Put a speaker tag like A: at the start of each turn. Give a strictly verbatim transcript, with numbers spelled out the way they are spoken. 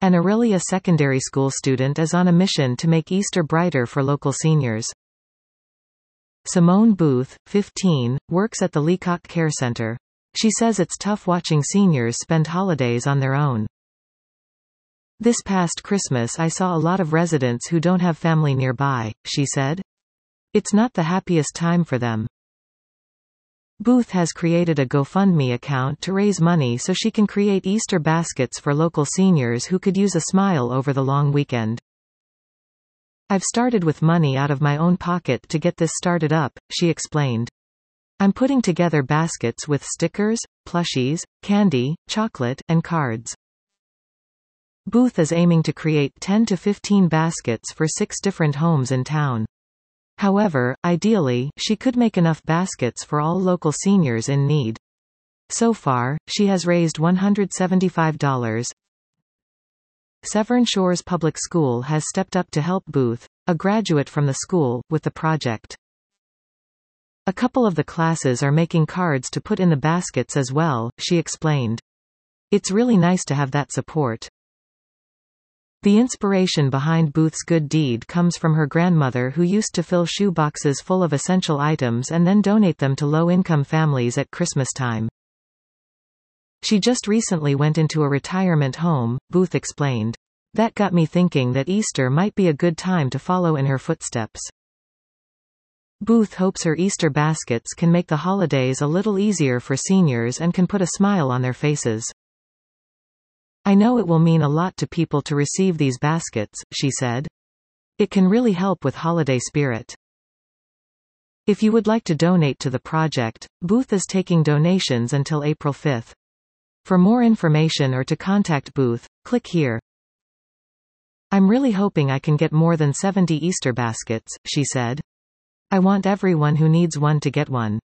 A: An Aurelia secondary school student is on a mission to make Easter brighter for local seniors. Simone Booth, fifteen, works at the Leacock Care Center. She says it's tough watching seniors spend holidays on their own. "This past Christmas I saw a lot of residents who don't have family nearby," she said. "It's not the happiest time for them." Booth has created a GoFundMe account to raise money so she can create Easter baskets for local seniors who could use a smile over the long weekend. "I've started with money out of my own pocket to get this started up," she explained. "I'm putting together baskets with stickers, plushies, candy, chocolate, and cards." Booth is aiming to create ten to fifteen baskets for six different homes in town. However, ideally, she could make enough baskets for all local seniors in need. So far, she has raised one hundred seventy-five dollars. Severn Shores Public School has stepped up to help Booth, a graduate from the school, with the project. "A couple of the classes are making cards to put in the baskets as well," she explained. "It's really nice to have that support." The inspiration behind Booth's good deed comes from her grandmother, who used to fill shoe boxes full of essential items and then donate them to low-income families at Christmas time. "She just recently went into a retirement home," Booth explained. "That got me thinking that Easter might be a good time to follow in her footsteps." Booth hopes her Easter baskets can make the holidays a little easier for seniors and can put a smile on their faces. "I know it will mean a lot to people to receive these baskets," she said. "It can really help with holiday spirit." If you would like to donate to the project, Booth is taking donations until April fifth. For more information or to contact Booth, click here. "I'm really hoping I can get more than seventy Easter baskets," she said. "I want everyone who needs one to get one."